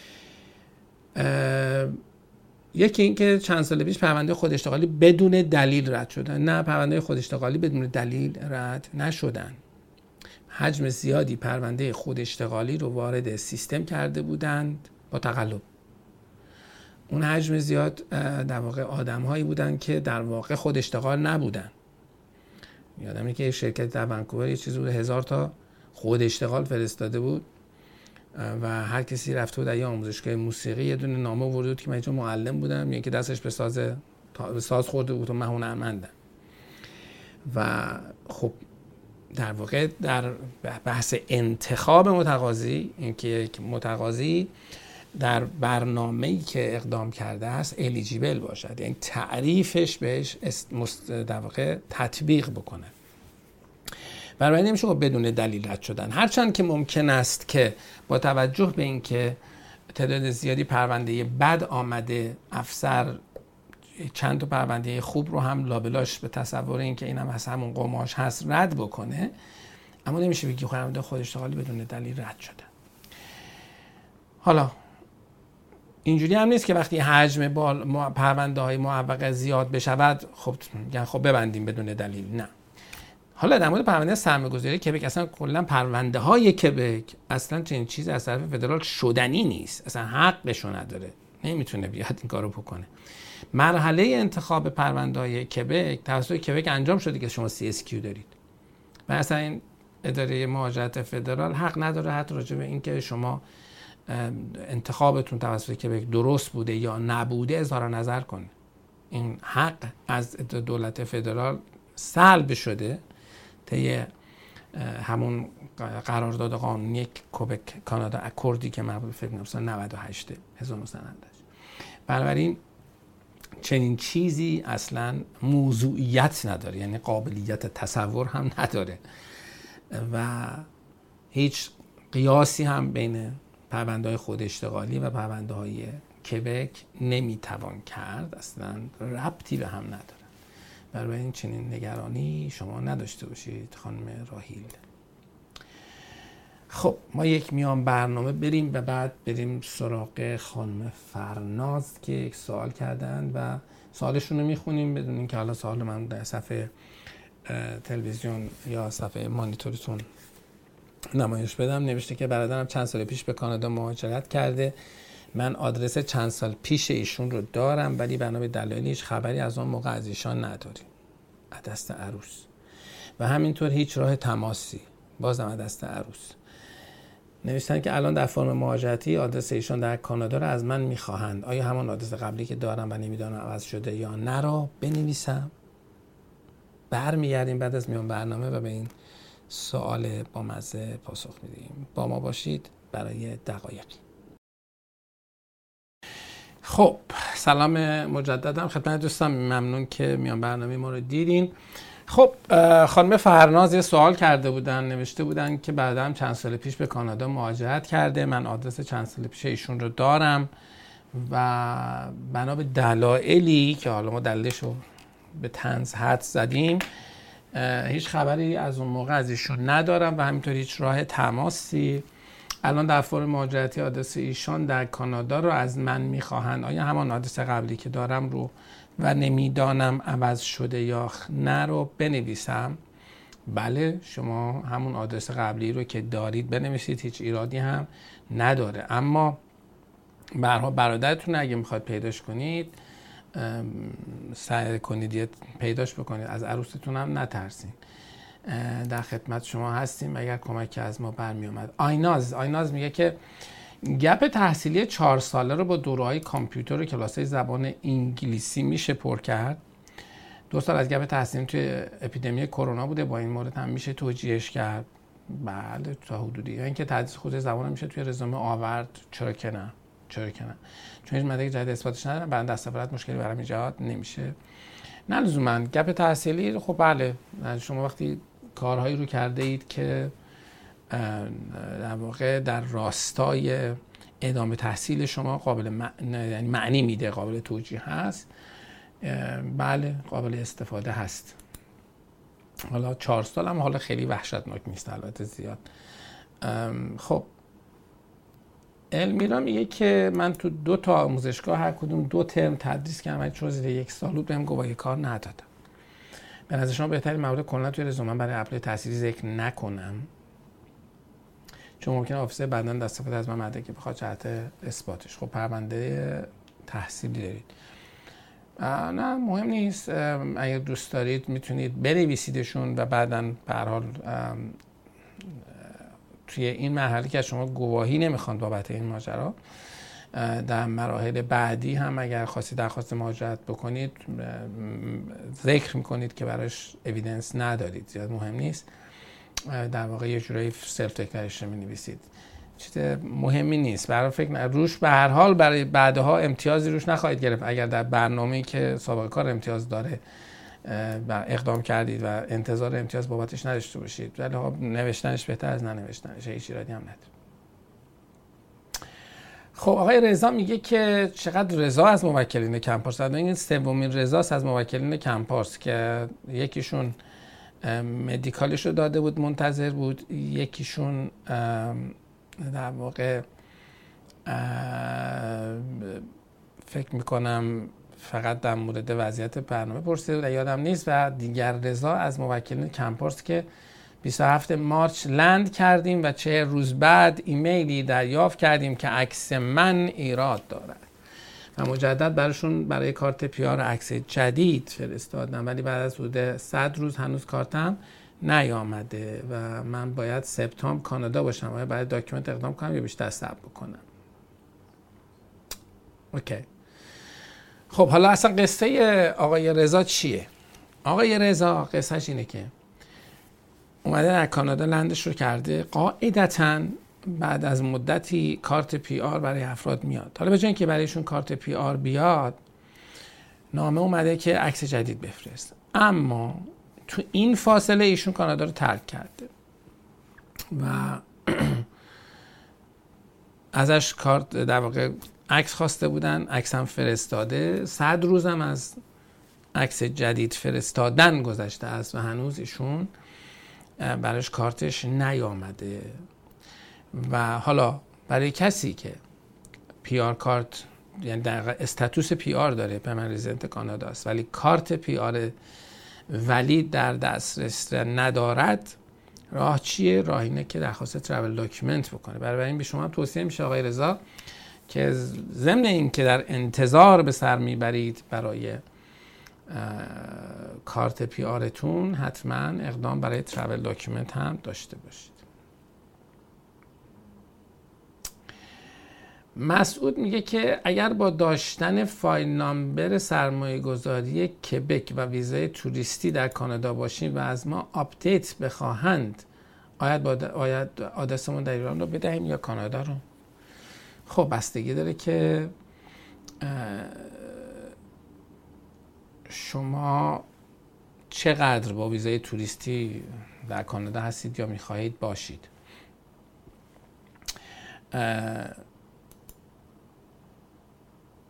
یکی این که چند سال پیش پرونده خود اشتغالی بدون دلیل رد شدن. نه، پرونده خود اشتغالی بدون دلیل رد نشدن. حجم زیادی پرونده خود اشتغالی رو وارد سیستم کرده بودند با تقلب. اون حجم زیاد در واقع آدم هایی بودن که در واقع خود اشتغال نبودن. یادمه که شرکت در ونکوور یه چیزی بود هزار تا خود اشتغال فرستاده بود و هر کسی رفته بود در یه آموزشگاه موسیقی یه دونه نامه آورده بود که من اینجا معلم بودم، یعنی که دستش به ساز به ساز خورده بود و من هنرمندم. و خب در واقع در بحث انتخاب متقاضی، اینکه یک متقاضی در برنامه‌ای که اقدام کرده است الیجیبل باشد، یعنی تعریفش بهش در واقع تطبیق بکنه. برای نمیشه بدون دلیل رد شدن، هرچند که ممکن است که با توجه به اینکه تعداد زیادی پرونده بد آمده افسر چند تا پرونده خوب رو هم لابلاش به تصور اینکه اینم از همون قماش هست رد بکنه، اما نمیشه بگی پرونده خود اشتغالی بدون دلیل رد شده. حالا اینجوری هم نیست که وقتی حجم پرونده های معوقه زیاد بشود خب میگن خب ببندیم بدون دلیل. نه. حالا در مورد پرونده سرمایه‌گذاری کبک، اصلا کلا پرونده های کبک اصلا چنین چیزی از طرف فدرال شدنی نیست، اصلا حقشو نداره، نمیتونه بیاد این کارو بکنه. مرحله انتخاب پرونده های کبک توسط کبک انجام شده که شما سی اس کیو دارید و اصلا این اداره مهاجرت فدرال حق نداره حتی راجع به این که شما انتخابتون توسط کبک درست بوده یا نبوده اظهار نظر کنه. این حق از دولت فدرال سلب شده طی همون قرارداد قانونی کبک کانادا اکوردی که مربوط فکر کنم نود و هشت هزار و نهصد و نود. بنابراین چنین چیزی اصلا موضوعیت نداره، یعنی قابلیت تصور هم نداره و هیچ قیاسی هم بین پرونده‌های خود اشتغالی و پرونده‌های کبک نمیتوان کرد، اصلا ربطی به هم نداره. برای این چنین نگرانی شما نداشته باشید خانم راهیل. خب ما یک میان برنامه بریم و بعد بریم سراغ خانم فرناز که یک سوال کردن و سوالشون رو میخونیم بدون اینکه حالا سوال من در صفحه تلویزیون یا صفحه مانیتورتون نمایش بدم. نوشته که برادرم چند سال پیش به کانادا مهاجرت کرده، من آدرس چند سال پیش ایشون رو دارم ولی بنا به دلایل هیچ خبری از اون موقع از ایشان نداریم. دست عروس. و همینطور هیچ راه تماسی، بازم دست عروس. نوشتن که الان در فرم مهاجرتی آدرس ایشان در کانادا رو از من میخواهند، آیا همان آدرس قبلی که دارم و نمیدونم عوض شده یا نه را بنویسم؟ برمیگردیم بعد از میان برنامه و به این سوال با مزه پاسخ میدیم. با ما باشید برای دقایقی. خب سلام مجددم خدمت دوستان، ممنون که میان برنامه ما رو دیدین. خب خانم فرناز یه سوال کرده بودن، نوشته بودن که بعدم چند سال پیش به کانادا مهاجرت کرده، من آدرس چند سال پیش ایشون رو دارم و بنا به دلایلی که حالا ما دلیلش رو به طنز حد زدیم هیچ خبری از اون موقع از ایشون ندارم و همینطور هیچ راه تماسی. الان در فور مهاجرتی آدرس ایشان در کانادا رو از من میخواهند. آیا همان آدرس قبلی که دارم رو و نمیدانم عوض شده یا نه رو بنویسم؟ بله، شما همون آدرس قبلی رو که دارید بنویسید، هیچ ایرادی هم نداره. اما به هر حال برادرتون اگه میخواد پیداش کنید سعی کنید پیداش بکنید، از عروستون هم نترسین. در خدمت شما هستیم اگر کمکی از ما برمی اومد. آیناز آیناز میگه که گپ تحصیلی چهار ساله رو با دوره‌های کامپیوتر و کلاس‌های زبان انگلیسی میشه پر کرد. دو سال از گپ تحصیلی توی اپیدمی کرونا بوده، با این مورد هم میشه توجیهش کرد. بله تا حدودی. یا اینکه تدریس خود زبان میشه توی رزومه آورد، چرا که نه؟ چرا که نه؟ چون هیچ مدرک جدید اثباتش ندارم، برای دست سفارت مشکلی برام ایجاد نمیشه. نه لزوما گپ تحصیلی. خب بله، شما وقتی کارهایی رو کرده اید که در واقع در راستای ادامه تحصیل شما قابل معنی, معنی میده، قابل توجیه هست، بله قابل استفاده هست. حالا چهار سال هم حالا خیلی وحشتناک نیست البته زیاد. خب المیرا میگه که من تو دو تا آموزشگاه هر کدوم دو ترم تدریس کردم، چون زیر یک سال بود بهم گواهی کار ندادم. به نظر شما بهترین موارد کلا توی رزومه برای اپلای تحصیلی ذکر نکنم، چون ممکنه آفیسر بعداً دستفاده از من مدرک که بخواد جهت اثباتش. خب پرونده تحصیلی دارید؟ نه مهم نیست، اگر دوست دارید میتونید بنویسیدشون و بعداً به هر حال توی این مرحله که از شما گواهی نمیخوان بابت این ماجرا، در مراحل بعدی هم اگر خواستی درخواست مهاجرت بکنید ذکر میکنید که براش اویدنس ندارید، زیاد مهم نیست، در واقع یه جورایی سلف دکلریشن می‌نویسید، چیز مهمی نیست. برای فکر روش به هر حال برای بعدها امتیازی روش نخواهید گرفت. اگر در برنامه‌ای که سابقه کار امتیاز داره اقدام کردید و انتظار امتیاز بابتش نداشته باشید، ولی خب نوشتنش بهتر از ننوشتنش، هیچ ایرادی هم نداره. خب آقای رضا میگه که چقدر رضا از موکلین کمپارس، این سومین رضاست از موکلین کمپارس که یکیشون مدیکالش رو داده بود منتظر بود، یکیشون در واقع فکر میکنم فقط در مورد وضعیت برنامه پرسیده بود یادم نیست، و دیگر رضا از موکلین کمپارس که بیست و هفتم مارس لند کردیم و چهل روز بعد ایمیلی دریافت کردیم که عکس من ایراد دارد و مجدد براشون برای کارت پیار عکس جدید فرستادم، ولی بعد از حدود صد روز هنوز کارتم نیامده و من باید سپتامبر کانادا باشم. آیا باید داکیومنت اقدام کنم یا بیشتر صبر بکنم؟ اوکی. خب حالا اصلا قصه آقای رضا چیه؟ آقای رضا قصهش اینه که اومده در کانادا لندش رو کرده، قاعدتاً بعد از مدتی کارت پی آر برای افراد میاد. حالا به جای اینکه برایشون کارت پی آر بیاد، نامه اومده که عکس جدید بفرست، اما تو این فاصله ایشون کانادا رو ترک کرده و ازش کارت در واقع عکس خواسته بودن، عکس هم فرستاده، صد روزم از عکس جدید فرستادن گذشته است و هنوز ایشون براش کارتش نیامده. و حالا برای کسی که پی آر کارت، یعنی در استاتوس پی آر داره، پرمننت کانادا است، ولی کارت پی آر ولی در دسترس ندارد، راه چیه؟ راه اینه که درخواست ترافل داکیومنت بکنه. برای این به شما هم توصیه میشه آقای رضا که ضمن این که در انتظار به سر میبرید برای کارت پی آرتون، حتما اقدام برای ترافل داکیومنت هم داشته باشید. مسعود میگه که اگر با داشتن فایل نامبر سرمایه گذاری کبک و ویزای توریستی در کانادا باشیم و از ما آپدیت بخواهند، آید آدرسمون در ایران رو بدهیم یا کانادا رو؟ خب بستگی داره که شما چقدر با ویزای توریستی در کانادا هستید یا میخواهید باشید.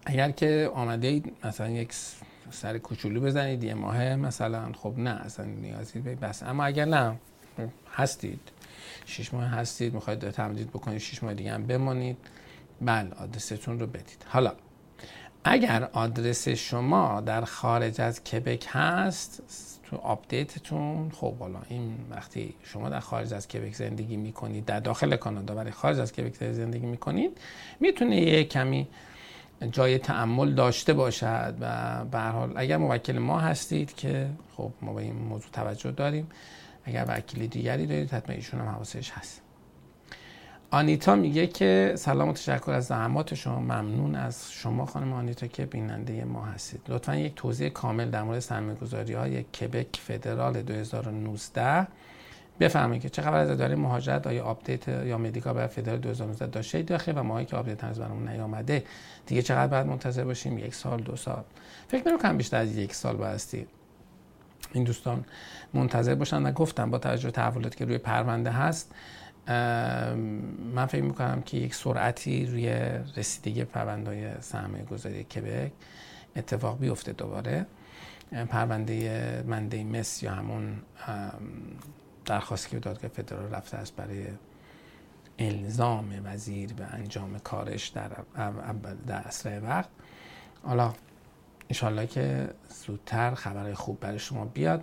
اگر که آمده اید مثلا یک سر کوچولو بزنید یه ماه مثلا، خب نه اصلا نیازی به بس. اما اگر نه هستید شش ماه هستید میخواید تمدید بکنید شش ماه دیگه هم بمانید، بله آدرستون رو بدید. حالا اگر آدرس شما در خارج از کبک هست تو آپدیتتون، خب حالا این وقتی شما در خارج از کبک زندگی میکنید، در داخل کانادا ولی خارج از کبک زندگی میکنید، میتونه یه کمی جای تأمل داشته باشد و به هر حال اگر موکل ما هستید که خب ما به این موضوع توجه داریم، اگر وکیل دیگری دارید حتما ایشون هم حواسش هست. آنیتا میگه که سلام و تشکر از زحمات شما، ممنون از شما خانم آنیتا که بیننده ما هستید. لطفا یک توضیح کامل در مورد سرمایه‌گذاری‌های کبک فدرال دو هزار و نوزده بفرمایید که چه خبر از اداره مهاجرت، آیا آپدیت یا مدیکال برای فدرال دو هزار و نوزده داشته داخل و ماهایی که آپدیت هنوز برامون نیامده دیگه چقدر باید منتظر باشیم؟ یک سال، دو سال؟ فکر نمی‌کنم بیشتر از یک سال بایستی این دوستان منتظر باشن. و گفتم با توجه به تحولاتی که روی پرونده هست من فکر میکنم که یک سرعتی روی رسیدگی پرونده‌های سرمایه گذاری کبک اتفاق بیفته. دوباره پرونده منده مس یا همون درخواستی که دادگاه فدرال رفته است برای الزام وزیر به انجام کارش در در اسرع وقت، حالا انشالله که زودتر خبرهای خوب برای شما بیاد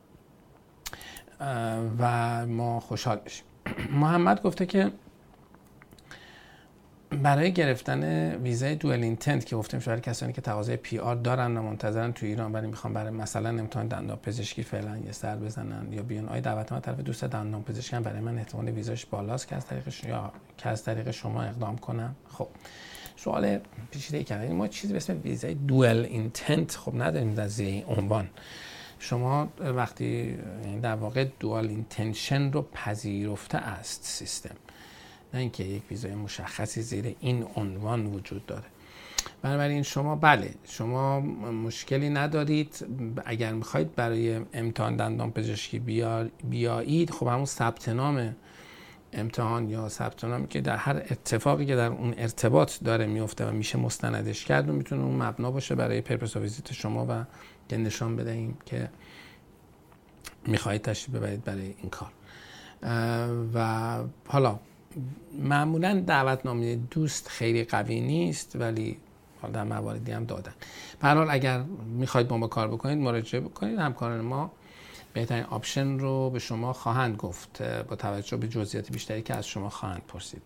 و ما خوشحال بشیم. محمد گفته که برای گرفتن ویزای دوال اینتنت که گفتیم برای کسانی که تقاضای پی آر دارن و منتظرن تو ایران ولی میخوان برای مثلا امتحان دندان پزشکی فعلا یه سر بزنن یا بیان، آی دعوت من طرف دوست دندان پزشکی برای من احتمال ویزاش بالاست که از طریقش یا که از طریق شما اقدام کنم. خب سوال پیچیده کردن، ما چیزی به اسم ویزای دوال اینتنت خب نداریم در زیر عنوان. شما وقتی در واقع دوال اینتنشن رو پذیرفته است سیستم، نه اینکه یک ویزای مشخصی زیر این عنوان وجود داره. بنابراین شما بله شما مشکلی ندارید. اگر میخواید برای امتحان دندان پزشکی بیایید، خب همون ثبت نام امتحان یا ثبت نامی که در هر اتفاقی که در اون ارتباط داره میفته و میشه مستندش کرد و میتونه اون مبنا باشه برای پرپس ویزیت شما و که نشان بدهیم که میخواهید تشریف ببرید برای این کار. و حالا معمولا دعوتنامه دوست خیلی قوی نیست ولی در مواردی هم دادن. به هر حال اگر میخواید با ما کار بکنید مراجعه بکنید، همکاران ما بهترین آپشن رو به شما خواهند گفت با توجه به جزئیات بیشتری که از شما خواهند پرسید.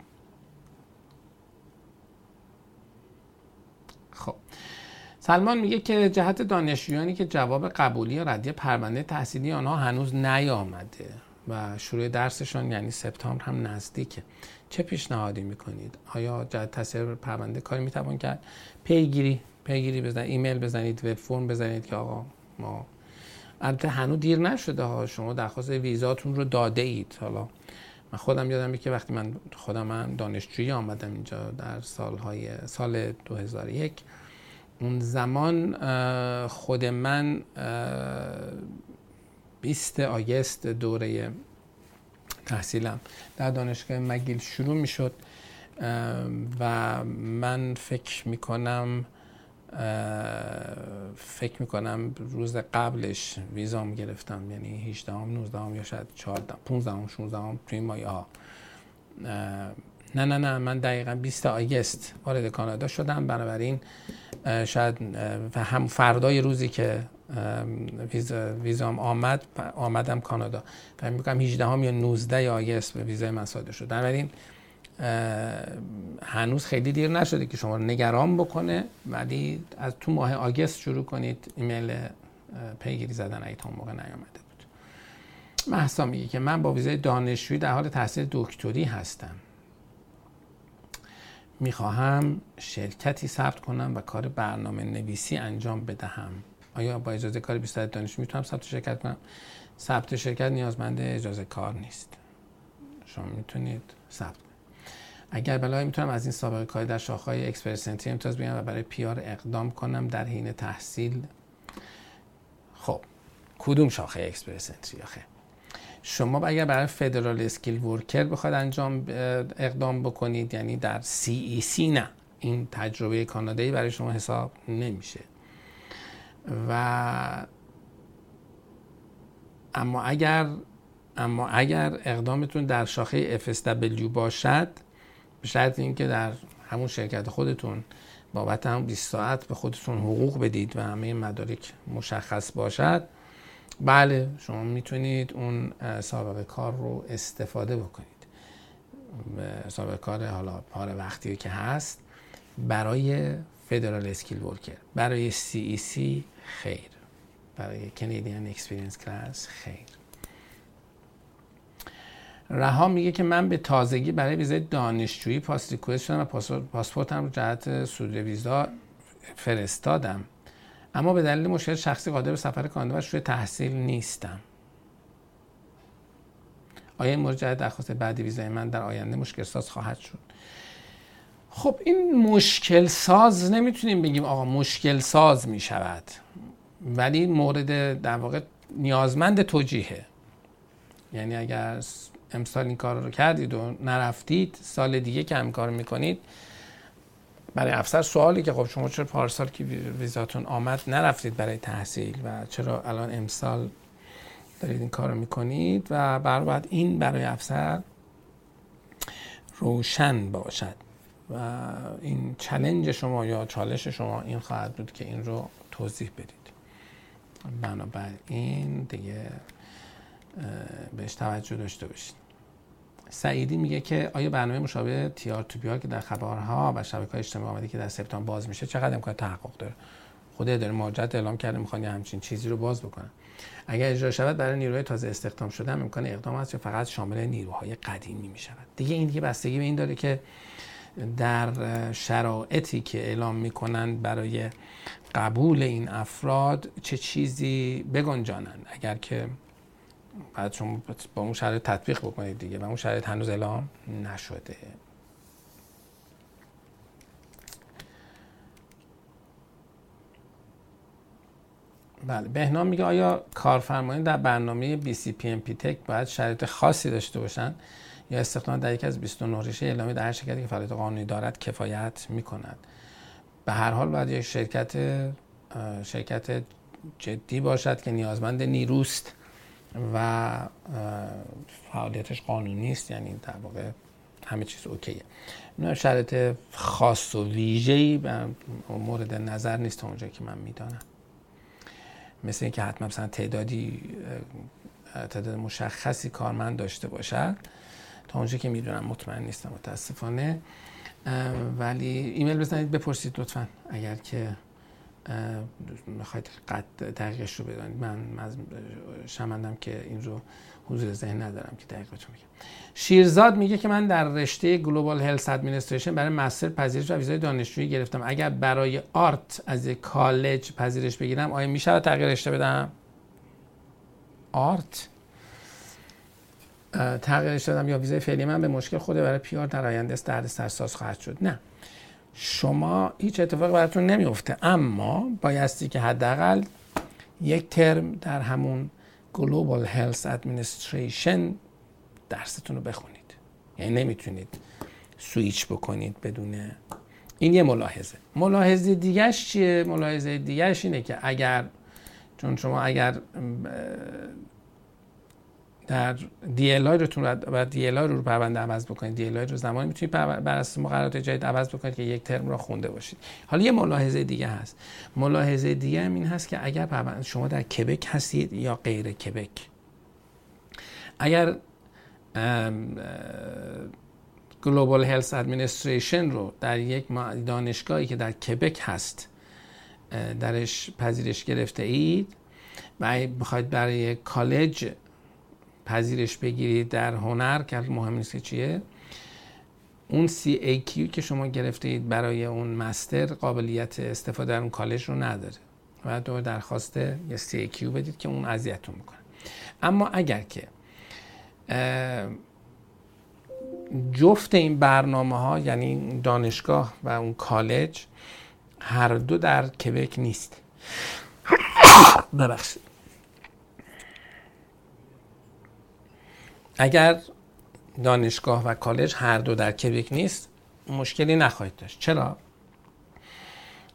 خب سلمان میگه که جهت دانشجویانی که جواب قبولی یا ردی پرونده تحصیلی آنها هنوز نیامده و شروع درسشان یعنی سپتامبر هم نزدیکه، چه پیشنهادی میکنید؟ آیا جهت تصحیح پرونده کاری میتوان کرد؟ پیگیری پیگیری بزنید، ایمیل بزنید، وب فرم بزنید که آقا ما البته هنوز دیر نشده ها، شما درخواست ویزاتون رو داده اید. حالا من خودم یادمه که وقتی من خودم من دانشجویی آمدم اینجا در سالهای سال دو هزار و یک، اون زمان خود من بیست آگوست دوره تحصیلم در دانشگاه مگیل شروع می شد و من فکر می کنم فکر می کنم روز قبلش ویزام گرفتم، یعنی هجدهم نوزدهم یا شاید چهاردهم پانزدهم شانزدهم توی این مایه ها. نه نه نه من دقیقا بیست آگوست وارد کانادا شدم، بنابراین شاید هم فردای روزی که ویز ویزام آمد آمدم کانادا، فکر می‌کنم هجدهم یا نوزدهم آگوست به ویزای من صادر شد. بنابراین هنوز خیلی دیر نشده که شما رو نگران بکنه، ولی از تو ماه آگوست شروع کنید ایمیل پیگیری زدن اگه تا اون موقع نیامده بود. مهسا میگه که من با ویزای دانشجویی در حال تحصیل دکتری هستم، میخواهم شرکتی ثبت کنم و کار برنامه نویسی انجام بدهم. آیا با اجازه کار بیست دانشجو میتونم ثبت شرکت کنم؟ ثبت شرکت نیازمند اجازه کار نیست، شما میتونید ثبت کنید. اگر بلای میتونم از این سابقه کاری در شاخه‌های اکسپرس سنتری امتیاز بگیرم و برای پی آر اقدام کنم در حین تحصیل. خب کدوم شاخه اکسپرس سنتری آخه؟ شما اگر برای فدرال اسکیل ورکر بخواید انجام اقدام بکنید، یعنی در سی ای سی نه، این تجربه کانادایی برای شما حساب نمیشه. و اما اگر اما اگر اقدامتون در شاخه اف اس دبلیو باشد، به شرط اینکه در همون شرکت خودتون بابت هم بیست ساعت به خودتون حقوق بدید و همه مدارک مشخص باشد، بله شما میتونید اون سابقه کار رو استفاده بکنید. سابقه کار حالا پاره وقتی که هست برای فدرال اسکیل ورکر، برای سی ای سی خیر، برای کانادین اکسپریانس کلاس خیر. رها میگه که من به تازگی برای ویزای دانشجویی پاس ریکوست شدم و پاسپورتم رو جهت صدور ویزا فرستادم، اما به دلیل مشکل شخصی قادر به سفر کانادا و شروع تحصیل نیستم. آیا این مورد جهت درخواست بعدی ویزای من در آینده مشکل ساز خواهد شد؟ خب این مشکل ساز نمیتونیم بگیم آقا مشکل ساز میشود، ولی مورد در واقع نیازمند توجیهه. یعنی اگر امسال این کار رو کردید و نرفتید، سال دیگه که هم کار میکنید برای افسر سوالی که خب شما چرا پارسال که ویزاتون آمد نرفتید برای تحصیل و چرا الان امسال دارید این کار رو میکنید، و بر بعد این برای افسر روشن باشد و این چالش شما یا چالش شما این خواهد بود که این رو توضیح بدید. بنابراین دیگه بهش توجه داشته باشید. سعیدی میگه که آیا برنامه مشابه تی آر تو پی آر که در خبرها و شبکه‌های اجتماعی آمده که در سپتامبر باز میشه چقدر امکان تحقق داره؟ خود اداره مهاجرت اعلام کرده میخوان همچین چیزی رو باز بکنن. اگر اجرا شود برای نیروهای تازه استخدام شده هم امکان اقدام هست یا فقط شامل نیروهای قدیمی میشود؟ دیگه این دیگه بستگی به این داره که در شرایطی که اعلام میکنن برای قبول این افراد چه چیزی بگنجانند. اگر که بعد شما با اون شرایط تطبیق بکنید دیگه، و اون شرایط هنوز اعلام نشده. بله. بهنام میگه آیا کارفرمایان در برنامه بی سی پی ام پی تک باید شرایط خاصی داشته باشند یا استخدام در یک از بیست و نه ریشه اعلامی در هر شرکتی که فعالیت قانونی دارد کفایت میکند؟ به هر حال باید یک شرکت شرکت جدی باشد که نیازمند نیروست و فعالیتش قانونی است، یعنی در واقع همه چیز اوکیه. نه شرایط خاص و ویژه‌ای مورد نظر نیست تا اونجایی که من میدانم. مثل اینکه حتما مثلا تعدادی تعداد مشخصی کارمند داشته باشد، تا اونجایی که میدونم مطمئن نیستم متاسفانه. ولی ایمیل بزنید بپرسید لطفا اگر که میخواید قد دقیقش رو بدانید. من شرمندم که این رو حضور ذهن ندارم که دقیق بهتون بگم. شیرزاد میگه که من در رشته گلوبال هلث ادمنستریشن برای مستر پذیرش و ویزای دانشجویی گرفتم. اگر برای آرت از یک کالج پذیرش بگیرم آیا میشه تغییر رشته بدم؟ آرت تغییر رشته بدم یا ویزای فعلی من به مشکل خود برای پی آر در آینده است درد سرساز خواهد شد؟ نه، شما هیچ اتفاقی براتون نمیفته، اما بایستی که حداقل یک ترم در همون گلوبال هلث ادمنستریشن درستون رو بخونید. یعنی نمیتونید سویچ بکنید بدون این. یه ملاحظه. ملاحظه دیگهش چیه؟ ملاحظه دیگهش اینه که اگر چون شما اگر در دی ال آی روتون رو دی ال آی رو پرونده عوض بکنید، دی ال آی رو زمانی میتونید بر اساس مقررات جدید عوض بکنید که یک ترم رو خونده باشید. حالا یه ملاحظه دیگه هست. ملاحظه دیگه هم این هست که اگر پرونده شما در کبک هستید یا غیر کبک، اگر گلوبال هلث ادمنستریشن رو در یک دانشگاهی که در کبک هست درش پذیرش گرفته اید و میخواید برای کالج پذیرش بگیرید در هنر که مهم نیست که چیه، اون سی ای کیو که شما گرفته اید برای اون مستر قابلیت استفاده در اون کالج رو نداره و دو درخواست یه سی ای کیو بدید که اون اذیتتون میکنه. اما اگر که جفت این برنامه ها یعنی دانشگاه و اون کالج هر دو در کبک نیست، ببخشید، اگر دانشگاه و کالج هر دو در کبک نیست مشکلی نخواهید داشت. چرا؟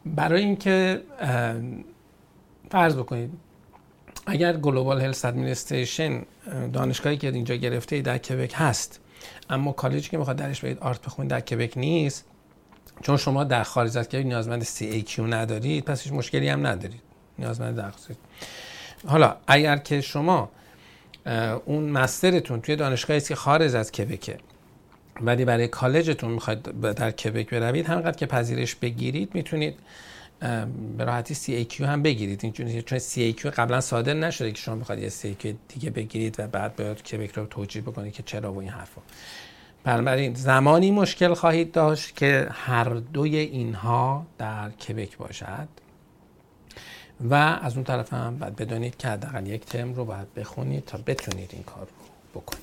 برای اینکه فرض بکنید اگر گلوبال هلث ادمنستریشن دانشگاهی که اینجا گرفته ای در کبک هست، اما کالجی که میخواد درش برید آرت بخونید در کبک نیست، چون شما در خارج از کبک نیازمند سی ای کیو ندارید، پس هیچ مشکلی هم ندارید، نیازمند درخواست. حالا اگر که شما اون مسترتون توی دانشگاهی است که خارج از کبکه ولی برای کالجتون میخواید در کبک بروید، همینقدر که پذیرش بگیرید میتونید به راحتی سی ای کیو هم بگیرید. اینجوری چون سی ای کیو قبلا صادر نشده که شما بخواید یه سی ای کیو دیگه بگیرید و بعد باید کبک رو توجیه بکنید که چرا و این حرفا. بنابراین زمانی مشکل خواهید داشت که هر دوی اینها در کبک باشد و از اون طرف هم باید بدونید که حداقل یک ترم رو باید بخونید تا بتونید این کار رو بکنید.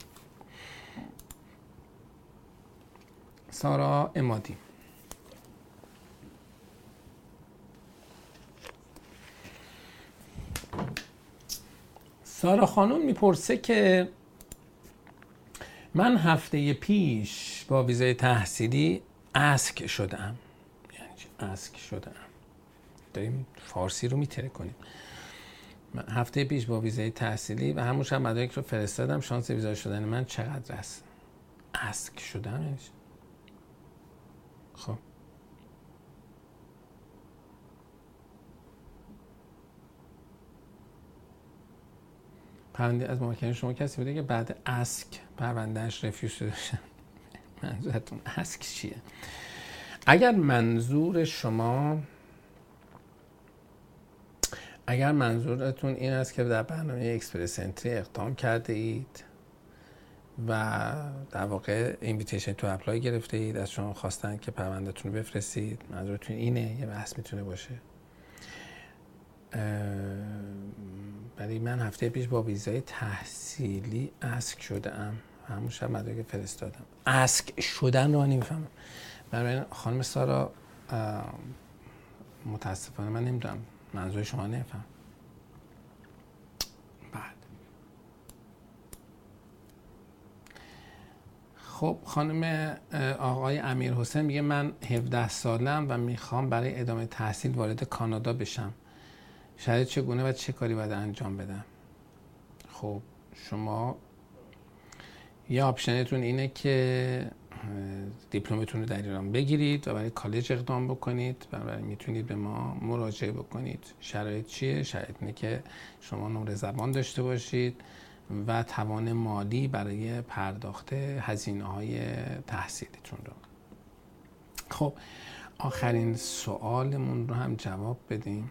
سارا امادی. سارا خانم میپرسه که من هفته پیش با ویزای تحصیلی اسک شدم. یعنی چی اسک شدم؟ داریم فارسی رو میتره کنیم. من هفته پیش با ویزای تحصیلی و همون شب مدارک رو فرستادم، شانس ویزا شدن من چقدر است؟ اسک شدم یعنی چی؟ خب پرونده از محکمه شما کسی بوده که بعد اسک پروندهش رفیوز شده؟ منظورتون اسک چیه؟ اگر منظور شما اگر منظورتون این است که در برنامه اکسپرس انتری اقدام کرده اید و در واقع اینویتیشن تو اپلای گرفته اید، از شما خواستن که پروندهتون رو بفرستید، منظورتون اینه، یه بحث میتونه باشه. ولی من هفته پیش با ویزای تحصیلی اسک شدم، همون شب مدارک فرستادم. اسک شدن رو نمیفهمم. برای خانم سارا متاسفانه من نمیدونم منظور شما نمیفهم. بعد خب خانم آقای امیر حسین میگه من هفده سالم و میخوام برای ادامه تحصیل وارد کانادا بشم، شاید چگونه و چه کاری باید انجام بدم؟ خب شما یه آپشنتون اینه که دیپلمتون رو در ایران بگیرید و برای کالج اقدام بکنید و برای میتونید به ما مراجعه بکنید. شرایط چیه؟ شرایط اینه که شما نمره زبان داشته باشید و توان مالی برای پرداخت هزینه‌های تحصیلیتون رو. خب آخرین سوالمون رو هم جواب بدیم.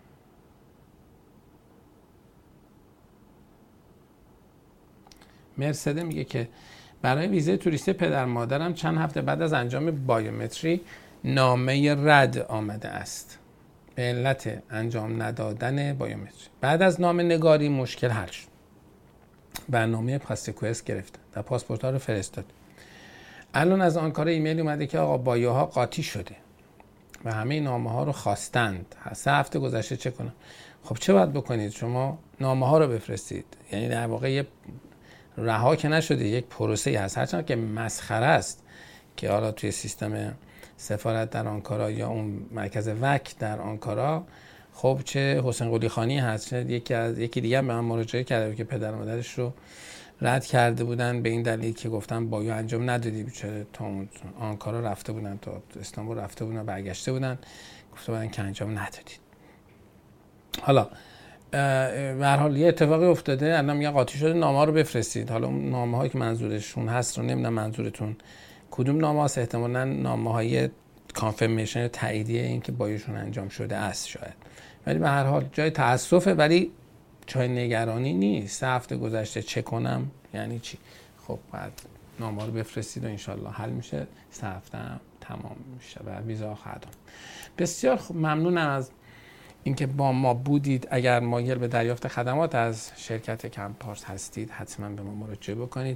مرسده میگه که برای ویزای توریستی پدر مادرم چند هفته بعد از انجام بایومتری نامه رد آمده است به علت انجام ندادن بایومتری. بعد از نامه نگاری مشکل حل شد. برنامه پاسکوئس گرفتن و پاسپورت ها رو فرستاد. الان از آنکارا ایمیل اومده که آقا بایوها قاطی شده و همه نامه ها رو خواستند. سه هفته گذشته چه کنم؟ خب چه باید بکنید؟ شما نامه ها رو بفرستید. یعنی در واقع یه رها که نشده، یک پروسه‌ای هست، هرچند که مسخره است که حالا توی سیستم سفارت در آنکارا یا اون مرکز وک در آنکارا خب چه حسین قلی خانی هست، چه یکی از یکی دیگه هم به من مراجعه کرده که پدر و مادرش رو رد کرده بودن به این دلیل که گفتن بایو انجام ندادی، بیچاره تا آنکارا رفته بودن، تا استانبول رفته بودن، برگشته بودن، گفته بودن که انجام ندادید. حالا به هر حال یه اتفاقی افتاده، الان میگه قاطی شده، نامه رو بفرستید. حالا اون نامه هایی که منظورشون هست رو نمیدونم منظورتون کدوم نامه هست، احتمالاً نامه های کانفرمیشن یا تاییدیه این که بایوشون انجام شده است شاید. ولی به هر حال جای تاسفه ولی جای نگرانی نیست. سه هفته گذشته چه کنم یعنی چی؟ خب بعد نامه رو بفرستید و انشالله حل میشه، سه هفته هم تمام میشه و ویزا خواهد آمد. بسیار خوب، ممنونم از اینکه با ما بودید. اگر مایل به دریافت خدمات از شرکت کمپارس هستید حتما به ما مراجعه بکنید.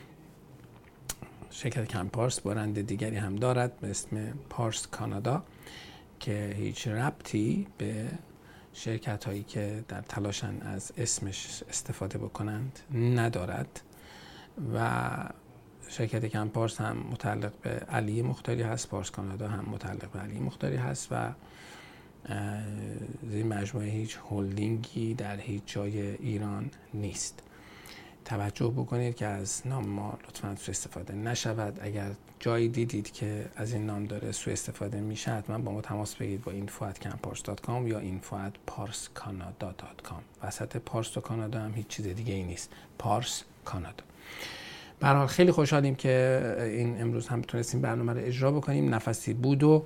شرکت کمپارس برند دیگری هم دارد به اسم پارس کانادا که هیچ ربطی به شرکت هایی که در تلاشن از اسمش استفاده بکنند ندارد و شرکت کمپارس هم متعلق به علی مختاری هست، پارس کانادا هم متعلق به علی مختاری هست و این مجموعه هیچ هولدینگی در هیچ جای ایران نیست. توجه بکنید که از نام ما لطفاً سوء استفاده نشود. اگر جایی دیدید که از این نام داره سوء استفاده میشه حتما با ما تماس بگیرید با اینفو ات کمپارس دات کام یا اینفو ات پارس کانادا دات کام. وسط پارس و کانادا هم هیچ چیز دیگه ای نیست، پارس کانادا. به هر حال خیلی خوشحالیم که این امروز هم تونستیم برنامه رو اجرا بکنیم. نفسی بود و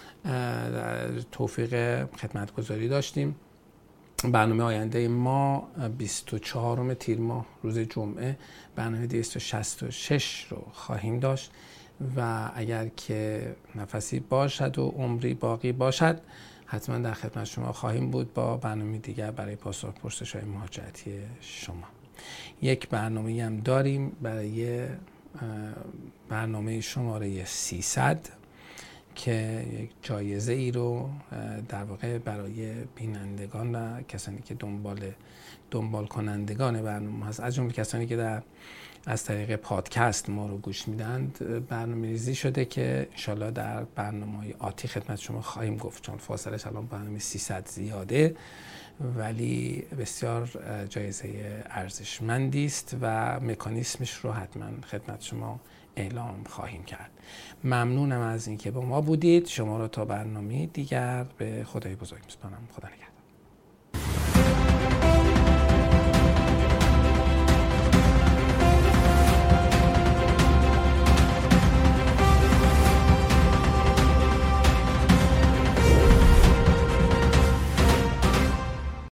توفیق خدمتگزاری داشتیم. برنامه آینده ما بیست و چهارم تیر ماه روز جمعه برنامه دویست و شصت و شش رو خواهیم داشت و اگر که نفسی باشد و عمری باقی باشد حتما در خدمت شما خواهیم بود با برنامه دیگر برای پاسخ پرسش‌های مهاجرتی شما. یک برنامه هم داریم برای برنامه شماره سیصد که یک جایزه ای رو در واقع برای بینندگان و کسانی که دنبال دنبال کنندگان برنامه هست، از جمله کسانی که در از طریق پادکست ما رو گوش میدند، برنامه ریزی شده که انشالله در برنامه‌های آتی خدمت شما خواهیم گفت، چون فاصله الان برنامه سیصد زیاده ولی بسیار جایزه ارزشمندی است و مکانیسمش رو حتما خدمت شما اعلام خواهیم کرد. ممنونم از اینکه با ما بودید. شما رو تا برنامه دیگر به خدای بزرگ میسپارم. خدا نگهدار.